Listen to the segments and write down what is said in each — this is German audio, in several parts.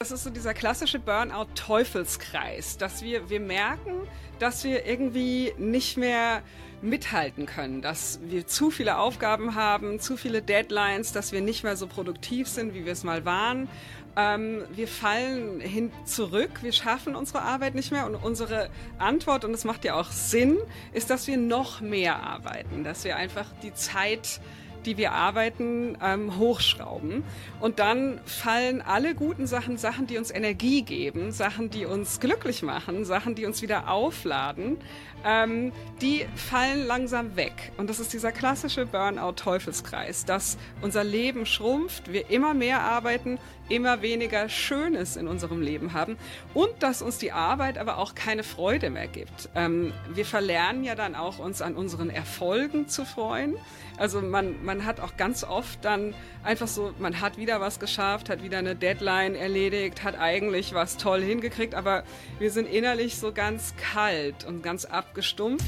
Das ist so dieser klassische Burnout-Teufelskreis, dass wir merken, dass wir irgendwie nicht mehr mithalten können, dass wir zu viele Aufgaben haben, zu viele Deadlines, dass wir nicht mehr so produktiv sind, wie wir es mal waren. Wir fallen zurück, wir schaffen unsere Arbeit nicht mehr und unsere Antwort, und das macht ja auch Sinn, ist, dass wir noch mehr arbeiten, dass wir einfach die Zeit, die wir arbeiten, hochschrauben. Und dann fallen alle guten Sachen, die uns Energie geben, Sachen, die uns glücklich machen, Sachen, die uns wieder aufladen, die fallen langsam weg. Und das ist dieser klassische Burnout-Teufelskreis, dass unser Leben schrumpft, wir immer mehr arbeiten, immer weniger Schönes in unserem Leben haben und dass uns die Arbeit aber auch keine Freude mehr gibt. Wir verlernen ja dann auch, uns an unseren Erfolgen zu freuen. Also man hat auch ganz oft dann einfach so, man hat wieder was geschafft, hat wieder eine Deadline erledigt, hat eigentlich was toll hingekriegt, aber wir sind innerlich so ganz kalt und ganz abgestumpft.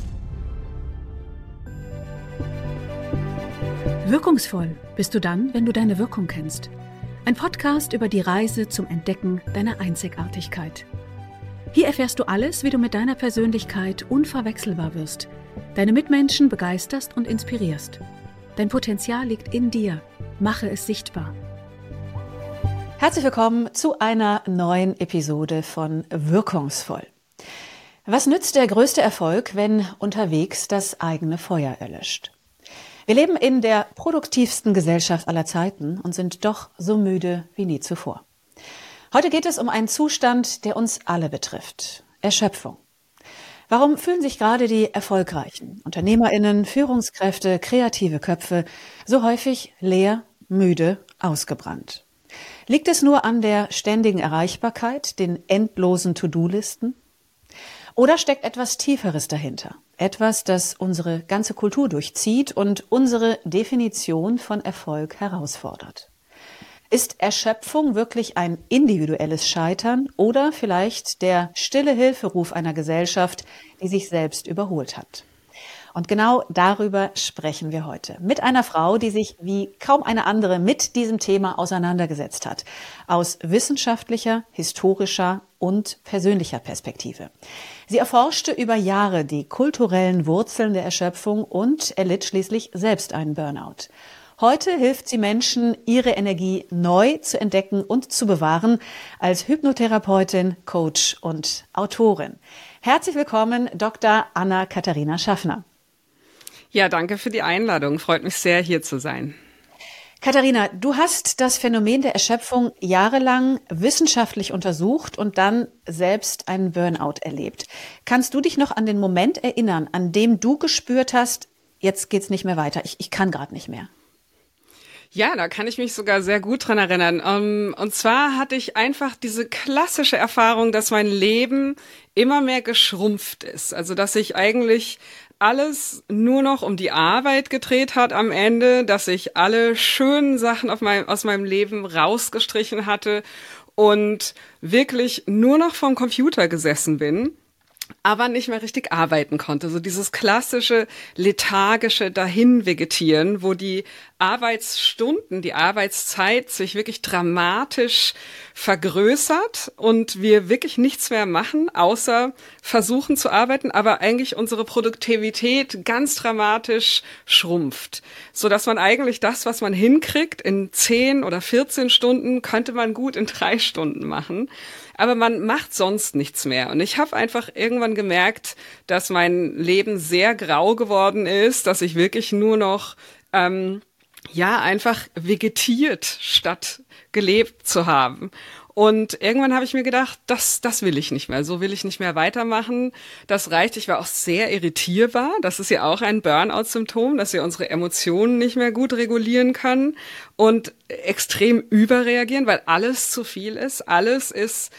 Wirkungsvoll bist du dann, wenn du deine Wirkung kennst. Ein Podcast über die Reise zum Entdecken deiner Einzigartigkeit. Hier erfährst du alles, wie du mit deiner Persönlichkeit unverwechselbar wirst, deine Mitmenschen begeisterst und inspirierst. Dein Potenzial liegt in dir. Mache es sichtbar. Herzlich willkommen zu einer neuen Episode von Wirkungsvoll. Was nützt der größte Erfolg, wenn unterwegs das eigene Feuer erlöscht? Wir leben in der produktivsten Gesellschaft aller Zeiten und sind doch so müde wie nie zuvor. Heute geht es um einen Zustand, der uns alle betrifft: Erschöpfung. Warum fühlen sich gerade die erfolgreichen UnternehmerInnen, Führungskräfte, kreative Köpfe so häufig leer, müde, ausgebrannt? Liegt es nur an der ständigen Erreichbarkeit, den endlosen To-Do-Listen? Oder steckt etwas Tieferes dahinter? Etwas, das unsere ganze Kultur durchzieht und unsere Definition von Erfolg herausfordert. Ist Erschöpfung wirklich ein individuelles Scheitern oder vielleicht der stille Hilferuf einer Gesellschaft, die sich selbst überholt hat? Und genau darüber sprechen wir heute mit einer Frau, die sich wie kaum eine andere mit diesem Thema auseinandergesetzt hat, aus wissenschaftlicher, historischer und persönlicher Perspektive. Sie erforschte über Jahre die kulturellen Wurzeln der Erschöpfung und erlitt schließlich selbst einen Burnout. Heute hilft sie Menschen, ihre Energie neu zu entdecken und zu bewahren, als Hypnotherapeutin, Coach und Autorin. Herzlich willkommen, Dr. Anna-Katharina Schaffner. Ja, danke für die Einladung. Freut mich sehr, hier zu sein. Katharina, du hast das Phänomen der Erschöpfung jahrelang wissenschaftlich untersucht und dann selbst einen Burnout erlebt. Kannst du dich noch an den Moment erinnern, an dem du gespürt hast, jetzt geht's nicht mehr weiter, ich kann gerade nicht mehr? Ja, da kann ich mich sogar sehr gut dran erinnern. Und zwar hatte ich einfach diese klassische Erfahrung, dass mein Leben immer mehr geschrumpft ist. Also, dass ich eigentlich alles nur noch um die Arbeit gedreht hat am Ende, dass ich alle schönen Sachen aus meinem Leben rausgestrichen hatte und wirklich nur noch vorm Computer gesessen bin, aber nicht mehr richtig arbeiten konnte. So dieses klassische lethargische Dahinvegetieren, wo die Arbeitsstunden, die Arbeitszeit sich wirklich dramatisch vergrößert und wir wirklich nichts mehr machen, außer versuchen zu arbeiten, aber eigentlich unsere Produktivität ganz dramatisch schrumpft, so dass man eigentlich das, was man hinkriegt in 10 oder 14 Stunden, könnte man gut in 3 Stunden machen. Aber man macht sonst nichts mehr. Und ich habe einfach irgendwann gemerkt, dass mein Leben sehr grau geworden ist, dass ich wirklich nur noch einfach vegetiert, statt gelebt zu haben. Und irgendwann habe ich mir gedacht, das will ich nicht mehr. So will ich nicht mehr weitermachen. Das reicht. Ich war auch sehr irritierbar. Das ist ja auch ein Burnout-Symptom, dass wir unsere Emotionen nicht mehr gut regulieren können und extrem überreagieren, weil alles zu viel ist. Alles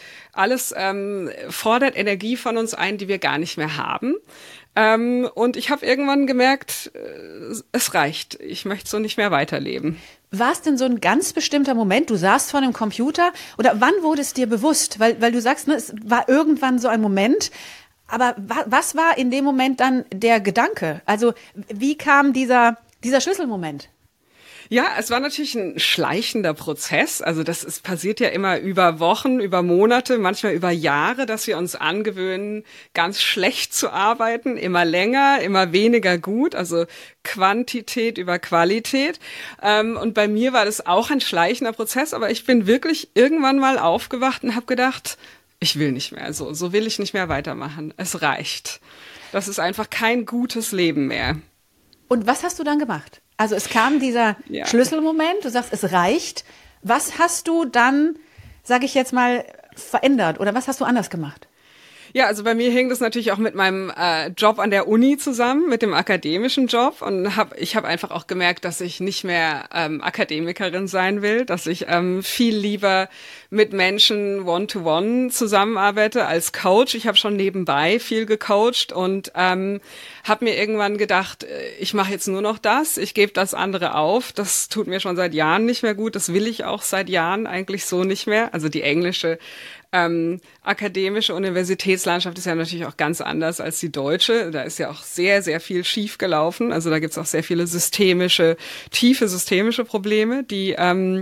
fordert Energie von uns ein, die wir gar nicht mehr haben. Und ich habe irgendwann gemerkt, es reicht. Ich möchte so nicht mehr weiterleben. War es denn so ein ganz bestimmter Moment? Du saßt vor einem Computer oder wann wurde es dir bewusst? Weil du sagst, ne, es war irgendwann so ein Moment. Aber was war in dem Moment dann der Gedanke? Also wie kam dieser Schlüsselmoment? Ja, es war natürlich ein schleichender Prozess. Also passiert ja immer über Wochen, über Monate, manchmal über Jahre, dass wir uns angewöhnen, ganz schlecht zu arbeiten, immer länger, immer weniger gut, also Quantität über Qualität. Und bei mir war das auch ein schleichender Prozess, aber ich bin wirklich irgendwann mal aufgewacht und habe gedacht, ich will nicht mehr, so will ich nicht mehr weitermachen. Es reicht. Das ist einfach kein gutes Leben mehr. Und was hast du dann gemacht? Also es kam dieser Schlüsselmoment, du sagst, es reicht. Was hast du dann, sage ich jetzt mal, verändert oder was hast du anders gemacht? Ja, also bei mir hing das natürlich auch mit meinem Job an der Uni zusammen, mit dem akademischen Job. Und ich habe einfach auch gemerkt, dass ich nicht mehr Akademikerin sein will, dass ich viel lieber mit Menschen One-to-One zusammenarbeite als Coach. Ich habe schon nebenbei viel gecoacht und habe mir irgendwann gedacht, ich mache jetzt nur noch das, ich gebe das andere auf. Das tut mir schon seit Jahren nicht mehr gut. Das will ich auch seit Jahren eigentlich so nicht mehr. Also die englische akademische Universitätslandschaft ist ja natürlich auch ganz anders als die deutsche. Da ist ja auch sehr, sehr viel schief gelaufen. Also da gibt es auch sehr viele tiefe systemische Probleme, die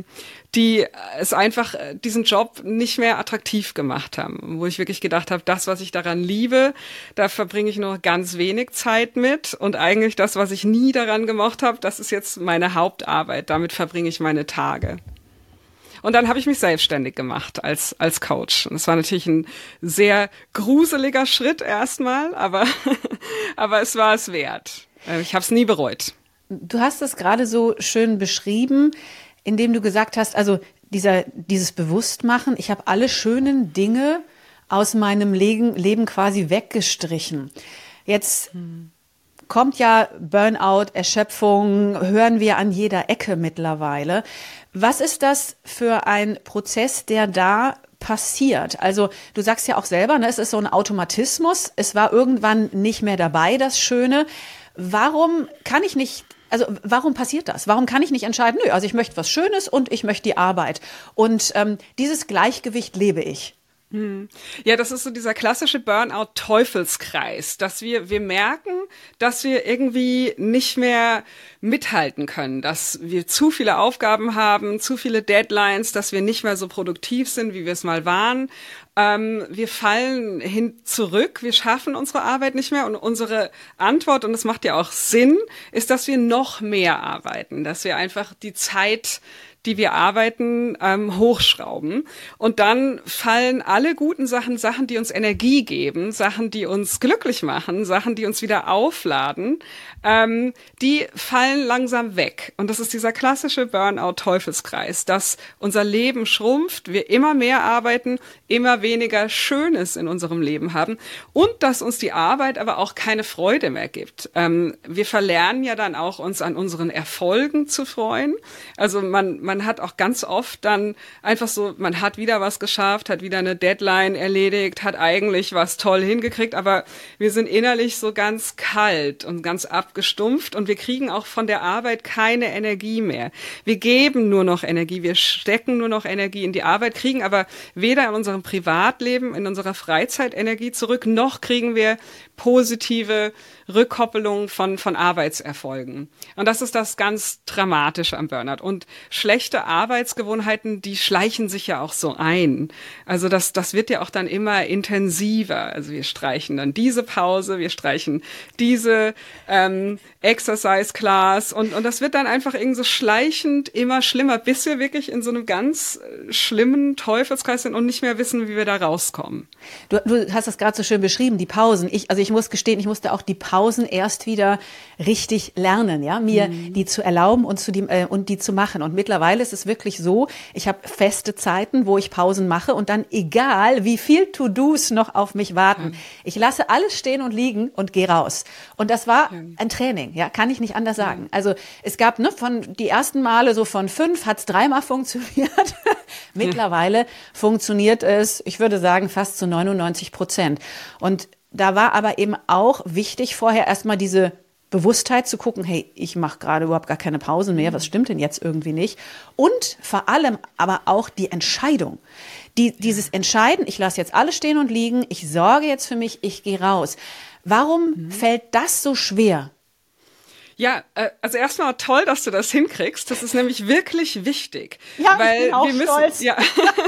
es einfach diesen Job nicht mehr attraktiv gemacht haben. Wo ich wirklich gedacht habe, das, was ich daran liebe, da verbringe ich nur ganz wenig Zeit mit. Und eigentlich das, was ich nie daran gemocht habe, das ist jetzt meine Hauptarbeit. Damit verbringe ich meine Tage. Und dann habe ich mich selbstständig gemacht als Coach. Und es war natürlich ein sehr gruseliger Schritt erstmal, aber es war es wert. Ich habe es nie bereut. Du hast es gerade so schön beschrieben, indem du gesagt hast, also dieses Bewusstmachen, ich habe alle schönen Dinge aus meinem Leben quasi weggestrichen. Jetzt kommt ja Burnout, Erschöpfung, hören wir an jeder Ecke mittlerweile. Was ist das für ein Prozess, der da passiert? Also du sagst ja auch selber, ne, es ist so ein Automatismus. Es war irgendwann nicht mehr dabei, das Schöne. Warum passiert das? Warum kann ich nicht entscheiden, nö, also ich möchte was Schönes und ich möchte die Arbeit. Und dieses Gleichgewicht lebe ich. Ja, das ist so dieser klassische Burnout-Teufelskreis, dass wir merken, dass wir irgendwie nicht mehr mithalten können, dass wir zu viele Aufgaben haben, zu viele Deadlines, dass wir nicht mehr so produktiv sind, wie wir es mal waren. Wir fallen zurück, wir schaffen unsere Arbeit nicht mehr und unsere Antwort, und das macht ja auch Sinn, ist, dass wir noch mehr arbeiten, dass wir einfach die Zeit, die wir arbeiten, hochschrauben. Und dann fallen alle guten Sachen, die uns Energie geben, Sachen, die uns glücklich machen, Sachen, die uns wieder aufladen, die fallen langsam weg. Und das ist dieser klassische Burnout-Teufelskreis, dass unser Leben schrumpft, wir immer mehr arbeiten, immer weniger Schönes in unserem Leben haben und dass uns die Arbeit aber auch keine Freude mehr gibt. Wir verlernen ja dann auch, uns an unseren Erfolgen zu freuen. Also man hat auch ganz oft dann einfach so, man hat wieder was geschafft, hat wieder eine Deadline erledigt, hat eigentlich was toll hingekriegt, aber wir sind innerlich so ganz kalt und ganz abgestumpft und wir kriegen auch von der Arbeit keine Energie mehr. Wir geben nur noch Energie, wir stecken nur noch Energie in die Arbeit, kriegen aber weder in unserem Privatleben, in unserer Freizeit Energie zurück, noch kriegen wir positive Rückkoppelung von Arbeitserfolgen. Und das ist das ganz Dramatische am Burnout. Und schlechte Arbeitsgewohnheiten, die schleichen sich ja auch so ein. Also das wird ja auch dann immer intensiver. Also wir streichen dann diese Pause, wir streichen diese Exercise Class und das wird dann einfach irgendwie so schleichend immer schlimmer, bis wir wirklich in so einem ganz schlimmen Teufelskreis sind und nicht mehr wissen, wie wir da rauskommen. Du hast das gerade so schön beschrieben, die Pausen. Ich muss gestehen, ich musste auch die Pausen erst wieder richtig lernen, ja, mir die zu erlauben und die zu machen. Und mittlerweile ist es wirklich so, ich habe feste Zeiten, wo ich Pausen mache und dann egal, wie viel To-Dos noch auf mich warten. Ich lasse alles stehen und liegen und gehe raus. Und das war ein Training, ja, kann ich nicht anders sagen. Also es gab von die ersten Male so von 5 hat es 3-mal funktioniert. Mittlerweile funktioniert es, ich würde sagen, fast zu 99%. Und da war aber eben auch wichtig, vorher erstmal diese Bewusstheit zu gucken, hey, ich mache gerade überhaupt gar keine Pausen mehr, was stimmt denn jetzt irgendwie nicht? Und vor allem aber auch die Entscheidung. Dieses Entscheiden, ich lasse jetzt alles stehen und liegen, ich sorge jetzt für mich, ich gehe raus. Warum fällt das so schwer? Ja, also erstmal toll, dass du das hinkriegst. Das ist nämlich wirklich wichtig. Ja, weil ich bin auch wir müssen, stolz. Ja.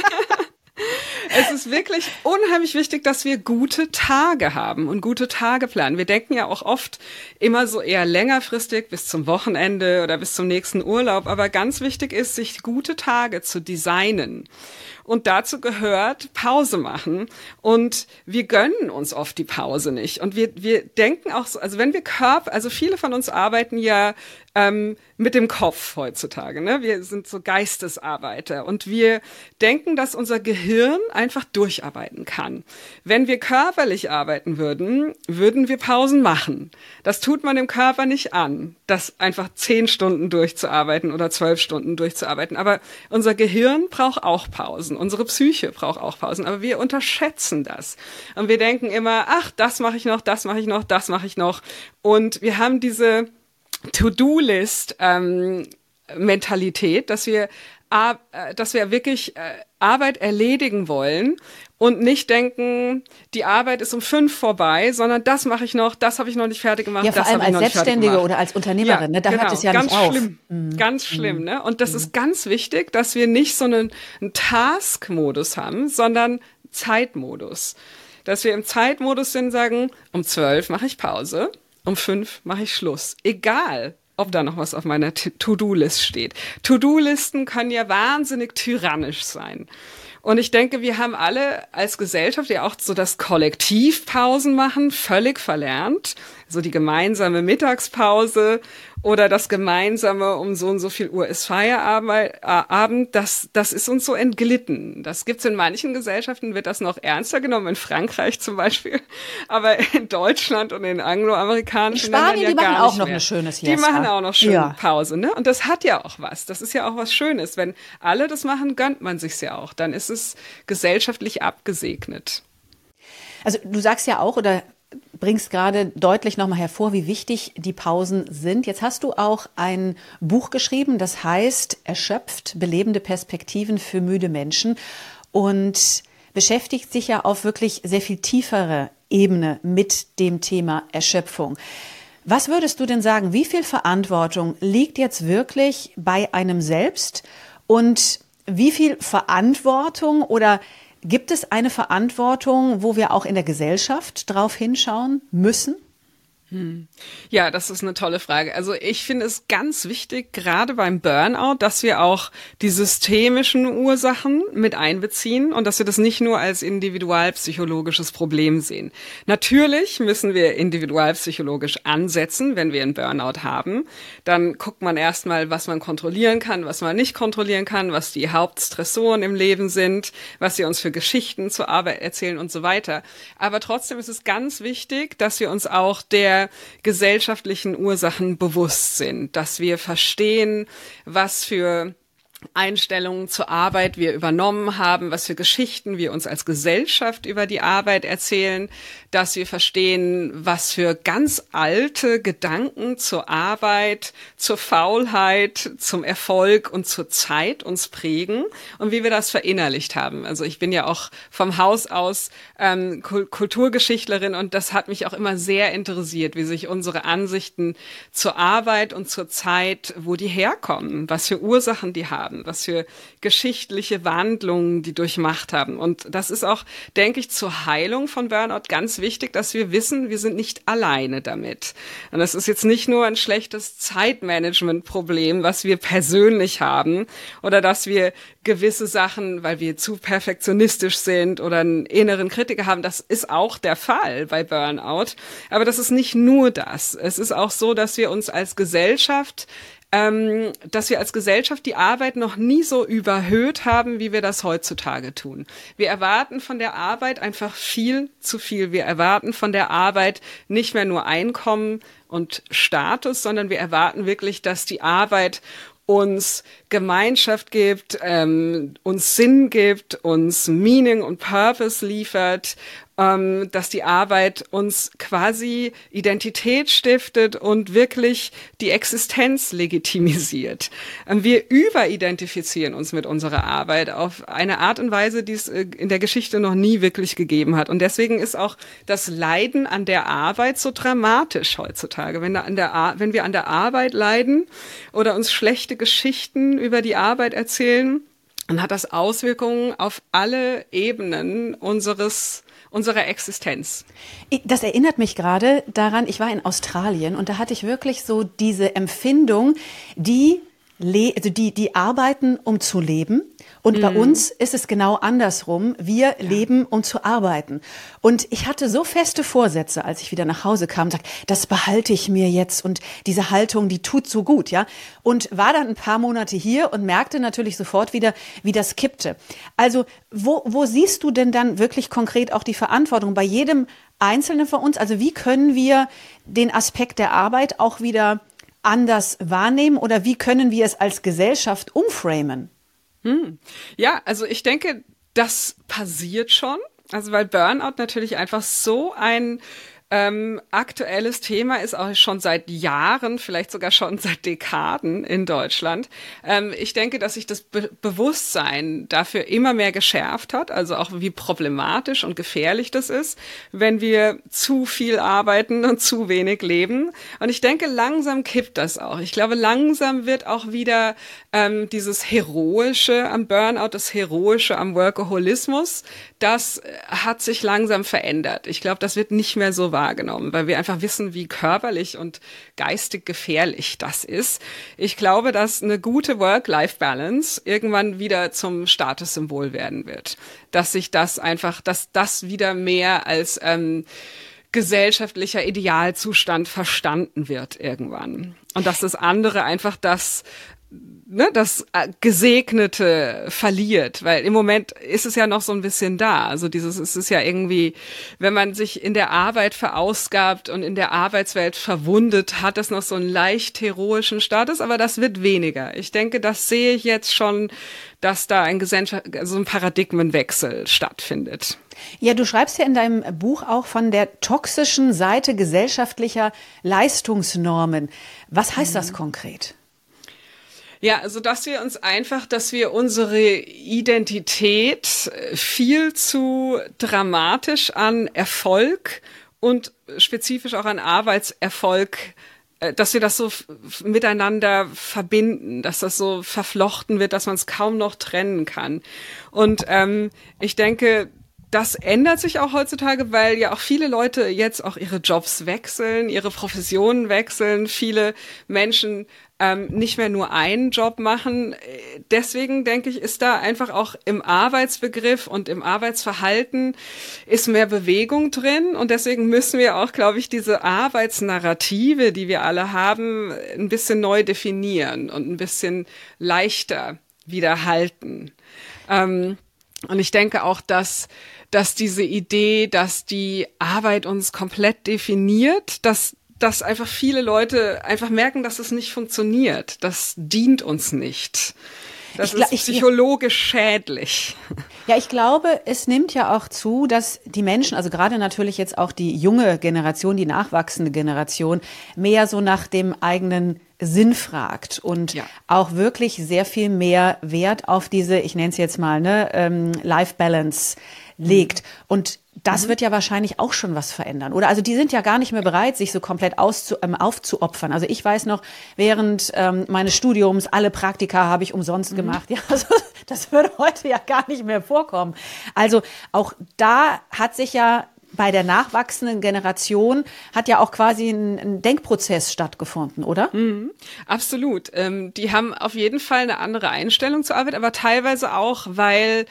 Es ist wirklich unheimlich wichtig, dass wir gute Tage haben und gute Tage planen. Wir denken ja auch oft immer so eher längerfristig bis zum Wochenende oder bis zum nächsten Urlaub. Aber ganz wichtig ist, sich gute Tage zu designen. Und dazu gehört Pause machen. Und wir gönnen uns oft die Pause nicht. Und wir denken auch so, also wenn wir also viele von uns arbeiten ja mit dem Kopf heutzutage. Ne? Wir sind so Geistesarbeiter und wir denken, dass unser Gehirn einfach durcharbeiten kann. Wenn wir körperlich arbeiten würden, würden wir Pausen machen. Das tut man dem Körper nicht an, das einfach 10 Stunden durchzuarbeiten oder 12 Stunden durchzuarbeiten. Aber unser Gehirn braucht auch Pausen. Unsere Psyche braucht auch Pausen. Aber wir unterschätzen das. Und wir denken immer, ach, das mache ich noch, das mache ich noch, das mache ich noch. Und wir haben diese To-Do-List-Mentalität, dass wir wirklich Arbeit erledigen wollen und nicht denken, die Arbeit ist um 5 vorbei, sondern das mache ich noch, das habe ich noch nicht fertig gemacht. Ja, vor allem als Selbstständige oder als Unternehmerin, Ja, ne? Da hört es ja ganz nicht auf. schlimm, ganz schlimm. Ne? Und das ist ganz wichtig, dass wir nicht so einen Task-Modus haben, sondern Zeitmodus. Dass wir im Zeitmodus sind, sagen, um 12 mache ich Pause. Um 5 mache ich Schluss. Egal, ob da noch was auf meiner To-Do-List steht. To-Do-Listen können ja wahnsinnig tyrannisch sein. Und ich denke, wir haben alle als Gesellschaft ja auch so das Kollektivpausen machen völlig verlernt. So die gemeinsame Mittagspause oder das gemeinsame um so und so viel Uhr ist Feierabend, das ist uns so entglitten. Das gibt's in manchen Gesellschaften, wird das noch ernster genommen, in Frankreich zum Beispiel, aber in Deutschland und in angloamerikanischen Ländern Spanien, ja die machen gar auch nicht noch mehr. eine schöne Siesta. Die machen auch noch schön Ja. Pause, ne? Und das hat ja auch was. Das ist ja auch was Schönes. Wenn alle das machen, gönnt man sich's ja auch. Dann ist es gesellschaftlich abgesegnet. Also du sagst ja auch oder bringst gerade deutlich nochmal hervor, wie wichtig die Pausen sind. Jetzt hast du auch ein Buch geschrieben, das heißt Erschöpft, belebende Perspektiven für müde Menschen und beschäftigt sich ja auf wirklich sehr viel tiefere Ebene mit dem Thema Erschöpfung. Was würdest du denn sagen, wie viel Verantwortung liegt jetzt wirklich bei einem selbst und wie viel Verantwortung oder gibt es eine Verantwortung, wo wir auch in der Gesellschaft drauf hinschauen müssen? Ja, das ist eine tolle Frage. Also ich finde es ganz wichtig, gerade beim Burnout, dass wir auch die systemischen Ursachen mit einbeziehen und dass wir das nicht nur als individualpsychologisches Problem sehen. Natürlich müssen wir individualpsychologisch ansetzen, wenn wir einen Burnout haben. Dann guckt man erstmal, was man kontrollieren kann, was man nicht kontrollieren kann, was die Hauptstressoren im Leben sind, was sie uns für Geschichten zur Arbeit erzählen und so weiter. Aber trotzdem ist es ganz wichtig, dass wir uns auch der gesellschaftlichen Ursachen bewusst sind, dass wir verstehen, was für Einstellungen zur Arbeit wir übernommen haben, was für Geschichten wir uns als Gesellschaft über die Arbeit erzählen, dass wir verstehen, was für ganz alte Gedanken zur Arbeit, zur Faulheit, zum Erfolg und zur Zeit uns prägen und wie wir das verinnerlicht haben. Also ich bin ja auch vom Haus aus Kulturgeschichtlerin und das hat mich auch immer sehr interessiert, wie sich unsere Ansichten zur Arbeit und zur Zeit, wo die herkommen, was für Ursachen die haben, was für geschichtliche Wandlungen die durchmacht haben. Und das ist auch, denke ich, zur Heilung von Burnout ganz wichtig, dass wir wissen, wir sind nicht alleine damit. Und das ist jetzt nicht nur ein schlechtes Zeitmanagement-Problem, was wir persönlich haben oder dass wir gewisse Sachen, weil wir zu perfektionistisch sind oder einen inneren Kritiker haben, das ist auch der Fall bei Burnout. Aber das ist nicht nur das. Es ist auch so, dass wir uns als Gesellschaft die Arbeit noch nie so überhöht haben, wie wir das heutzutage tun. Wir erwarten von der Arbeit einfach viel zu viel. Wir erwarten von der Arbeit nicht mehr nur Einkommen und Status, sondern wir erwarten wirklich, dass die Arbeit uns Gemeinschaft gibt, uns Sinn gibt, uns Meaning und Purpose liefert dass die Arbeit uns quasi Identität stiftet und wirklich die Existenz legitimisiert. Wir überidentifizieren uns mit unserer Arbeit auf eine Art und Weise, die es in der Geschichte noch nie wirklich gegeben hat. Und deswegen ist auch das Leiden an der Arbeit so dramatisch heutzutage. Wenn wir an der Arbeit leiden oder uns schlechte Geschichten über die Arbeit erzählen, dann hat das Auswirkungen auf alle Ebenen unserer Existenz. Das erinnert mich gerade daran, ich war in Australien und da hatte ich wirklich so diese Empfindung, die arbeiten, um zu leben. Und bei uns ist es genau andersrum. Wir leben, um zu arbeiten. Und ich hatte so feste Vorsätze, als ich wieder nach Hause kam, und sagte, das behalte ich mir jetzt. Und diese Haltung, die tut so gut, ja. Und war dann ein paar Monate hier und merkte natürlich sofort wieder, wie das kippte. Also, wo siehst du denn dann wirklich konkret auch die Verantwortung bei jedem Einzelnen von uns? Also, wie können wir den Aspekt der Arbeit auch wieder anders wahrnehmen oder wie können wir es als Gesellschaft umframen? Ja, also ich denke, das passiert schon. Also weil Burnout natürlich einfach so ein aktuelles Thema ist, auch schon seit Jahren, vielleicht sogar schon seit Dekaden in Deutschland. Ich denke, dass sich das Bewusstsein dafür immer mehr geschärft hat, also auch wie problematisch und gefährlich das ist, wenn wir zu viel arbeiten und zu wenig leben. Und ich denke, langsam kippt das auch. Ich glaube, langsam wird auch wieder dieses Heroische am Burnout, das Heroische am Workaholismus, das hat sich langsam verändert. Ich glaube, das wird nicht mehr so wahrgenommen, weil wir einfach wissen, wie körperlich und geistig gefährlich das ist. Ich glaube, dass eine gute Work-Life-Balance irgendwann wieder zum Statussymbol werden wird. Dass das wieder mehr als gesellschaftlicher Idealzustand verstanden wird irgendwann. Und dass das andere einfach das Gesegnete verliert, weil im Moment ist es ja noch so ein bisschen da. Also es ist ja irgendwie, wenn man sich in der Arbeit verausgabt und in der Arbeitswelt verwundet, hat es noch so einen leicht heroischen Status, aber das wird weniger. Ich denke, das sehe ich jetzt schon, dass da ein Paradigmenwechsel stattfindet. Ja, du schreibst ja in deinem Buch auch von der toxischen Seite gesellschaftlicher Leistungsnormen. Was heißt das konkret? Ja, also dass wir unsere Identität viel zu dramatisch an Erfolg und spezifisch auch an Arbeitserfolg, dass wir das so miteinander verbinden, dass das so verflochten wird, dass man es kaum noch trennen kann. Und ich denke, das ändert sich auch heutzutage, weil ja auch viele Leute jetzt auch ihre Jobs wechseln, ihre Professionen wechseln, viele Menschen nicht mehr nur einen Job machen. Deswegen denke ich, ist da einfach auch im Arbeitsbegriff und im Arbeitsverhalten ist mehr Bewegung drin. Und deswegen müssen wir auch, glaube ich, diese Arbeitsnarrative, die wir alle haben, ein bisschen neu definieren und ein bisschen leichter wieder halten. Und ich denke auch, dass diese Idee, dass die Arbeit uns komplett definiert, dass einfach viele Leute einfach merken, dass es nicht funktioniert. Das dient uns nicht. Das ist psychologisch schädlich. Ja, ich glaube, es nimmt ja auch zu, dass die Menschen, also gerade natürlich jetzt auch die junge Generation, die nachwachsende Generation, mehr so nach dem eigenen Sinn fragt und auch wirklich sehr viel mehr Wert auf diese, ich nenne es jetzt mal, Life Balance legt. Und das wird ja wahrscheinlich auch schon was verändern, oder? Also die sind ja gar nicht mehr bereit, sich so komplett aufzuopfern. Also ich weiß noch, während meines Studiums, alle Praktika habe ich umsonst gemacht. Ja, also das würde heute ja gar nicht mehr vorkommen. Also auch da hat sich ja bei der nachwachsenden Generation hat ja auch quasi ein Denkprozess stattgefunden, oder? Absolut. Die haben auf jeden Fall eine andere Einstellung zur Arbeit, aber teilweise auch, weil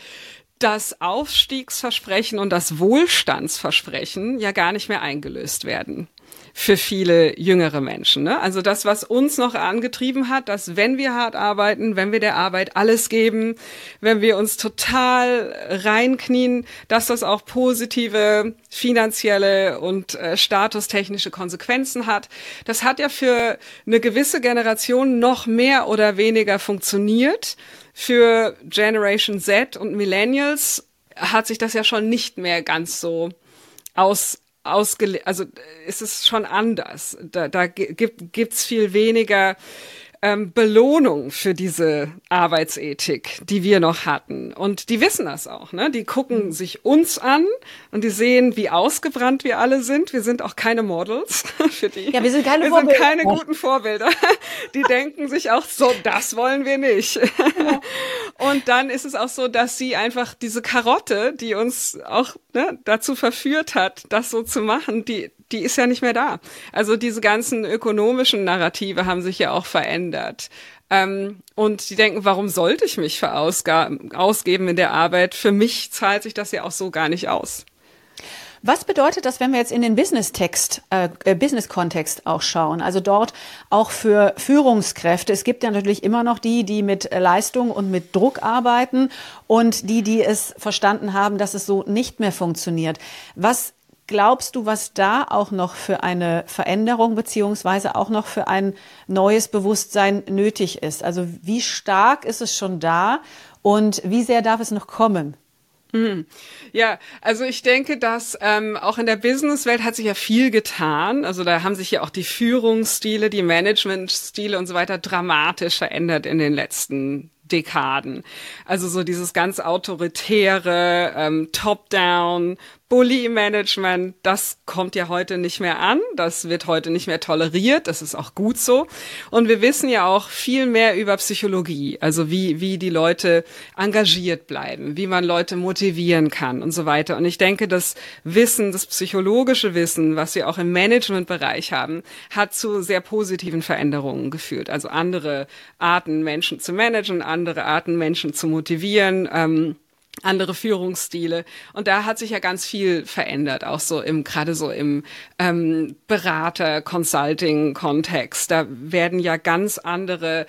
das Aufstiegsversprechen und das Wohlstandsversprechen ja gar nicht mehr eingelöst werden für viele jüngere Menschen. Ne? Also das, was uns noch angetrieben hat, dass wenn wir hart arbeiten, wenn wir der Arbeit alles geben, wenn wir uns total reinknien, dass das auch positive finanzielle und statustechnische Konsequenzen hat. Das hat ja für eine gewisse Generation noch mehr oder weniger funktioniert. Für Generation Z und Millennials hat sich das ja schon nicht mehr ganz so also ist es schon anders. Da gibt's viel weniger Belohnung für diese Arbeitsethik, die wir noch hatten. Und die wissen das auch, ne? Die gucken sich uns an und die sehen, wie ausgebrannt wir alle sind. Wir sind auch keine Models für die. Ja, wir sind keine Vorbilder. Wir sind keine guten Vorbilder. Die denken sich auch so, das wollen wir nicht. Ja. Und dann ist es auch so, dass sie einfach diese Karotte, die uns auch dazu verführt hat, das so zu machen, die ist ja nicht mehr da. Also diese ganzen ökonomischen Narrative haben sich ja auch verändert. Und die denken, warum sollte ich mich ausgeben in der Arbeit? Für mich zahlt sich das ja auch so gar nicht aus. Was bedeutet das, wenn wir jetzt in den Business-Kontext auch schauen? Also dort auch für Führungskräfte. Es gibt ja natürlich immer noch die mit Leistung und mit Druck arbeiten und die es verstanden haben, dass es so nicht mehr funktioniert. Was glaubst du, was da auch noch für eine Veränderung beziehungsweise auch noch für ein neues Bewusstsein nötig ist? Also wie stark ist es schon da und wie sehr darf es noch kommen? Ja, also ich denke, dass auch in der Businesswelt hat sich ja viel getan. Also da haben sich ja auch die Führungsstile, die Managementstile und so weiter dramatisch verändert in den letzten Dekaden. Also so dieses ganz autoritäre, Top-Down, Bully-Management, das kommt ja heute nicht mehr an. Das wird heute nicht mehr toleriert. Das ist auch gut so. Und wir wissen ja auch viel mehr über Psychologie. Also wie die Leute engagiert bleiben, wie man Leute motivieren kann und so weiter. Und ich denke, das Wissen, das psychologische Wissen, was wir auch im Managementbereich haben, hat zu sehr positiven Veränderungen geführt. Also andere Arten, Menschen zu managen, andere Arten, Menschen zu motivieren, andere Führungsstile. Und da hat sich ja ganz viel verändert, auch so gerade so im Berater-Consulting-Kontext. Da werden ja ganz andere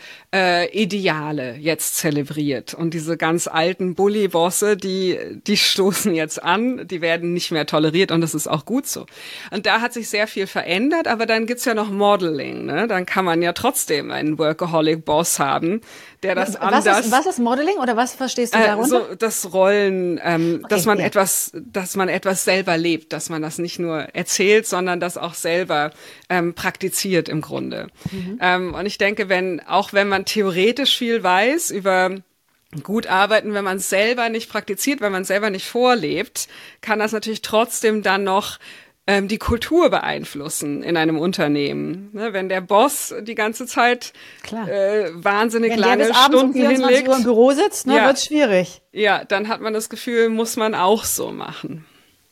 Ideale jetzt zelebriert. Und diese ganz alten Bully-Bosse, die stoßen jetzt an, die werden nicht mehr toleriert und das ist auch gut so. Und da hat sich sehr viel verändert, aber dann gibt's ja noch Modeling, ne? Dann kann man ja trotzdem einen Workaholic-Boss haben, der das anders... Was ist Modeling oder was verstehst du darunter? So das Rollen, okay, dass man etwas selber lebt, dass man das nicht nur erzählt, sondern das auch selber praktiziert im Grunde. Und ich denke, wenn man theoretisch viel weiß über gut arbeiten, wenn man es selber nicht praktiziert, wenn man es selber nicht vorlebt, kann das natürlich trotzdem dann noch die Kultur beeinflussen in einem Unternehmen. Ne, wenn der Boss die ganze Zeit wahnsinnig lange Stunden hinlegt, wenn der bis abends um 24 Uhr im Büro sitzt, wird's schwierig. Ja, dann hat man das Gefühl, muss man auch so machen.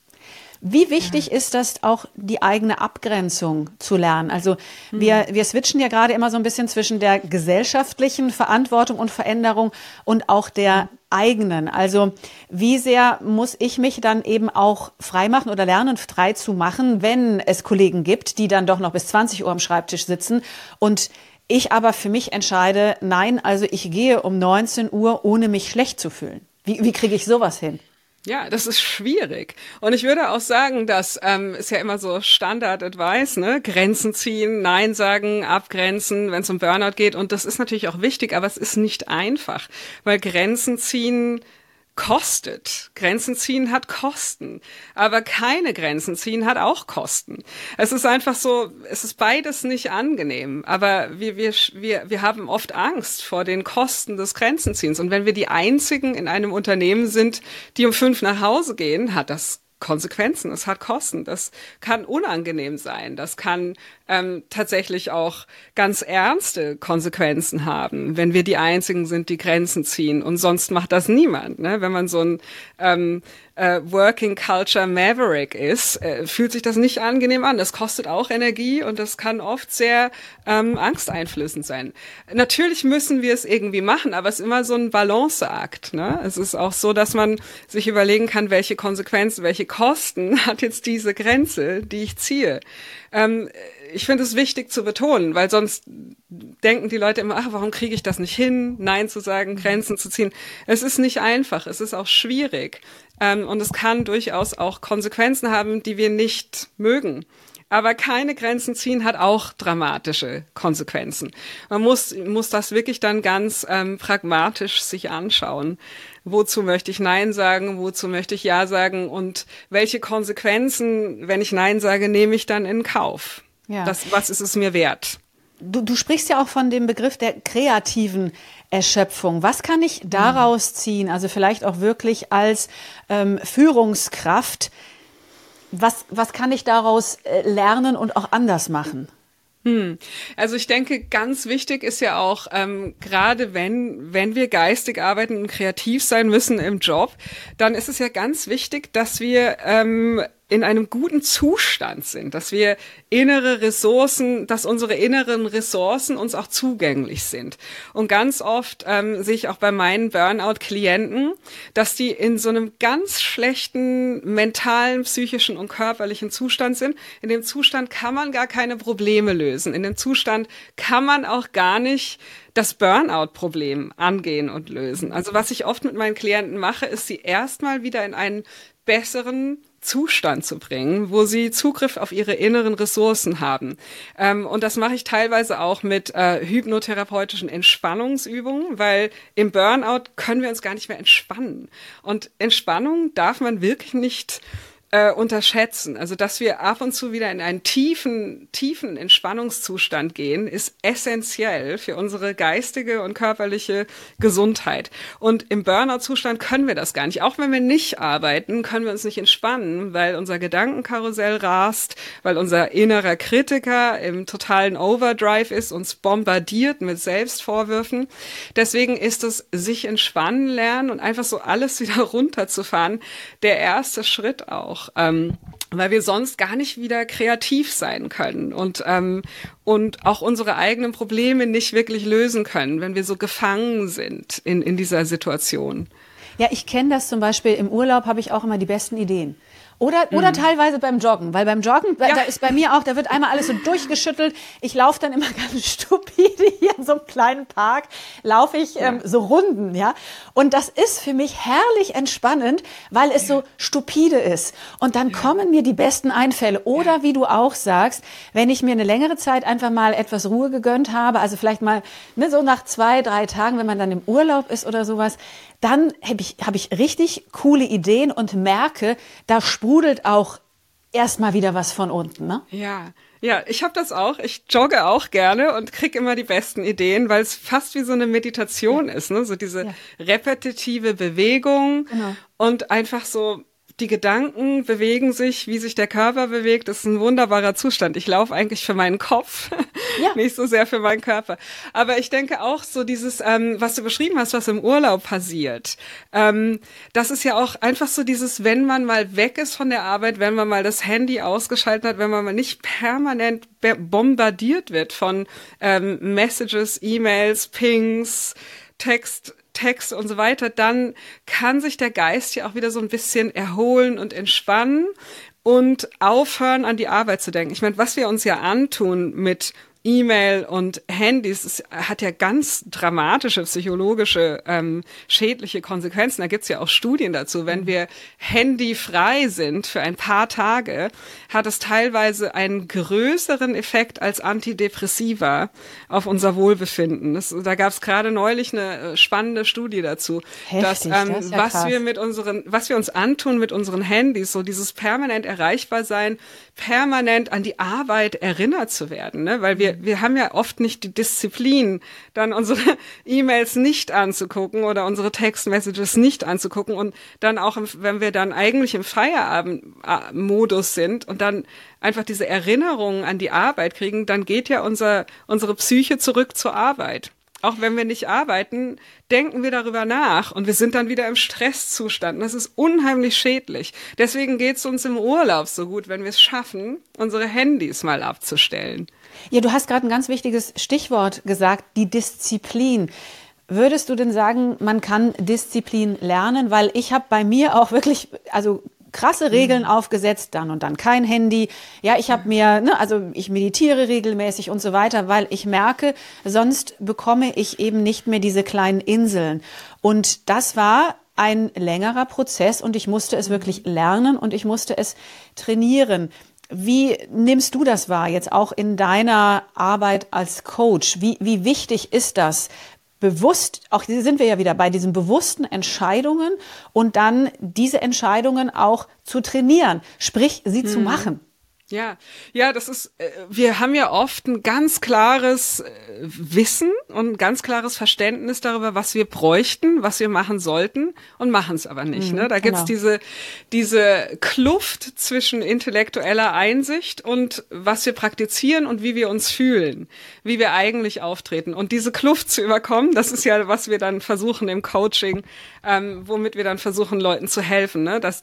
Wie wichtig ist das auch, die eigene Abgrenzung zu lernen? Also wir switchen ja gerade immer so ein bisschen zwischen der gesellschaftlichen Verantwortung und Veränderung und auch der eigenen. Also wie sehr muss ich mich dann eben auch frei machen oder lernen, frei zu machen, wenn es Kollegen gibt, die dann doch noch bis 20 Uhr am Schreibtisch sitzen und ich aber für mich entscheide, nein, also ich gehe um 19 Uhr, ohne mich schlecht zu fühlen. Wie kriege ich sowas hin? Ja, das ist schwierig. Und ich würde auch sagen, dass ist ja immer so Standard-Advice, ne? Grenzen ziehen, Nein sagen, abgrenzen, wenn es um Burnout geht. Und das ist natürlich auch wichtig, aber es ist nicht einfach, weil Grenzen ziehen kostet. Grenzen ziehen hat Kosten. Aber keine Grenzen ziehen hat auch Kosten. Es ist einfach so, es ist beides nicht angenehm. Aber wir haben oft Angst vor den Kosten des Grenzenziehens. Und wenn wir die Einzigen in einem Unternehmen sind, die um 5 nach Hause gehen, hat das Konsequenzen, es hat Kosten. Das kann unangenehm sein. Das kann tatsächlich auch ganz ernste Konsequenzen haben, wenn wir die Einzigen sind, die Grenzen ziehen. Und sonst macht das niemand. Ne? Wenn man so ein Working Culture Maverick ist, fühlt sich das nicht angenehm an. Das kostet auch Energie und das kann oft sehr angsteinflößend sein. Natürlich müssen wir es irgendwie machen, aber es ist immer so ein Balanceakt. Ne? Es ist auch so, dass man sich überlegen kann, welche Konsequenzen, welche Kosten hat jetzt diese Grenze, die ich ziehe. Ich finde es wichtig zu betonen, weil sonst denken die Leute immer, warum kriege ich das nicht hin, Nein zu sagen, Grenzen zu ziehen. Es ist nicht einfach, es ist auch schwierig und es kann durchaus auch Konsequenzen haben, die wir nicht mögen. Aber keine Grenzen ziehen hat auch dramatische Konsequenzen. Man muss das wirklich dann ganz pragmatisch sich anschauen. Wozu möchte ich Nein sagen? Wozu möchte ich Ja sagen? Und welche Konsequenzen, wenn ich Nein sage, nehme ich dann in Kauf? Ja. Was ist es mir wert? Du sprichst ja auch von dem Begriff der kreativen Erschöpfung. Was kann ich daraus ziehen? Also vielleicht auch wirklich als Führungskraft. Was kann ich daraus lernen und auch anders machen? Also ich denke, ganz wichtig ist ja auch, gerade wenn wir geistig arbeiten und kreativ sein müssen im Job, dann ist es ja ganz wichtig, dass wir in einem guten Zustand sind, dass wir dass unsere inneren Ressourcen uns auch zugänglich sind. Und ganz oft sehe ich auch bei meinen Burnout-Klienten, dass die in so einem ganz schlechten mentalen, psychischen und körperlichen Zustand sind. In dem Zustand kann man gar keine Probleme lösen. In dem Zustand kann man auch gar nicht das Burnout-Problem angehen und lösen. Also was ich oft mit meinen Klienten mache, ist, sie erstmal wieder in einen besseren Zustand zu bringen, wo sie Zugriff auf ihre inneren Ressourcen haben. Und das mache ich teilweise auch mit hypnotherapeutischen Entspannungsübungen, weil im Burnout können wir uns gar nicht mehr entspannen. Und Entspannung darf man wirklich nicht unterschätzen. Also, dass wir ab und zu wieder in einen tiefen Entspannungszustand gehen, ist essentiell für unsere geistige und körperliche Gesundheit. Und im Burnout-Zustand können wir das gar nicht. Auch wenn wir nicht arbeiten, können wir uns nicht entspannen, weil unser Gedankenkarussell rast, weil unser innerer Kritiker im totalen Overdrive ist, uns bombardiert mit Selbstvorwürfen. Deswegen ist es sich entspannen lernen und einfach so alles wieder runterzufahren, der erste Schritt auch. Weil wir sonst gar nicht wieder kreativ sein können und auch unsere eigenen Probleme nicht wirklich lösen können, wenn wir so gefangen sind in dieser Situation. Ja, ich kenne das zum Beispiel, im Urlaub habe ich auch immer die besten Ideen. Oder teilweise beim Joggen, weil beim Joggen, da ist bei mir auch, da wird einmal alles so durchgeschüttelt. Ich laufe dann immer ganz stupide hier in so einem kleinen Park, laufe ich so Runden, ja. Und das ist für mich herrlich entspannend, weil es so stupide ist. Und dann kommen mir die besten Einfälle. Oder wie du auch sagst, wenn ich mir eine längere Zeit einfach mal etwas Ruhe gegönnt habe, also vielleicht mal so nach 2-3 Tagen, wenn man dann im Urlaub ist oder sowas, dann hab ich richtig coole Ideen und merke, da sprudelt auch erstmal wieder was von unten, ne? Ja, ich habe das auch. Ich jogge auch gerne und krieg immer die besten Ideen, weil es fast wie so eine Meditation ist, ne? So diese repetitive Bewegung und einfach so die Gedanken bewegen sich, wie sich der Körper bewegt. Das ist ein wunderbarer Zustand. Ich laufe eigentlich für meinen Kopf, nicht so sehr für meinen Körper. Aber ich denke auch so dieses, was du beschrieben hast, was im Urlaub passiert. Das ist ja auch einfach so dieses, wenn man mal weg ist von der Arbeit, wenn man mal das Handy ausgeschaltet hat, wenn man mal nicht permanent bombardiert wird von Messages, E-Mails, Pings, Text und so weiter, dann kann sich der Geist ja auch wieder so ein bisschen erholen und entspannen und aufhören, an die Arbeit zu denken. Ich meine, was wir uns ja antun mit E-Mail und Handys, das hat ja ganz dramatische psychologische, schädliche Konsequenzen. Da gibt's ja auch Studien dazu. Wenn wir handyfrei sind für ein paar Tage, hat es teilweise einen größeren Effekt als Antidepressiva auf unser Wohlbefinden. Da gab's gerade neulich eine spannende Studie dazu, heftig, dass was wir uns antun mit unseren Handys, so dieses permanent erreichbar sein, permanent an die Arbeit erinnert zu werden, ne? Weil wir haben ja oft nicht die Disziplin, dann unsere E-Mails nicht anzugucken oder unsere Text-Messages nicht anzugucken und dann auch, wenn wir dann eigentlich im Feierabend-Modus sind und dann einfach diese Erinnerungen an die Arbeit kriegen, dann geht ja unsere Psyche zurück zur Arbeit. Auch wenn wir nicht arbeiten, denken wir darüber nach und wir sind dann wieder im Stresszustand. Das ist unheimlich schädlich. Deswegen geht es uns im Urlaub so gut, wenn wir es schaffen, unsere Handys mal abzustellen. Ja, du hast gerade ein ganz wichtiges Stichwort gesagt, die Disziplin. Würdest du denn sagen, man kann Disziplin lernen? Weil ich habe bei mir auch wirklich, krasse Regeln aufgesetzt, dann und dann kein Handy. Ja, ich habe mir, ich meditiere regelmäßig und so weiter, weil ich merke, sonst bekomme ich eben nicht mehr diese kleinen Inseln. Und das war ein längerer Prozess und ich musste es wirklich lernen und ich musste es trainieren. Wie nimmst du das wahr, jetzt auch in deiner Arbeit als Coach? Wie wichtig ist das, bewusst, auch hier sind wir ja wieder bei diesen bewussten Entscheidungen und dann diese Entscheidungen auch zu trainieren, sprich sie zu machen? Ja, das ist, wir haben ja oft ein ganz klares Wissen und ein ganz klares Verständnis darüber, was wir bräuchten, was wir machen sollten und machen es aber nicht. Ne? Da gibt's diese Kluft zwischen intellektueller Einsicht und was wir praktizieren und wie wir uns fühlen, wie wir eigentlich auftreten. Und diese Kluft zu überkommen, das ist ja, was wir dann versuchen im Coaching, womit wir dann versuchen, Leuten zu helfen, ne? Dass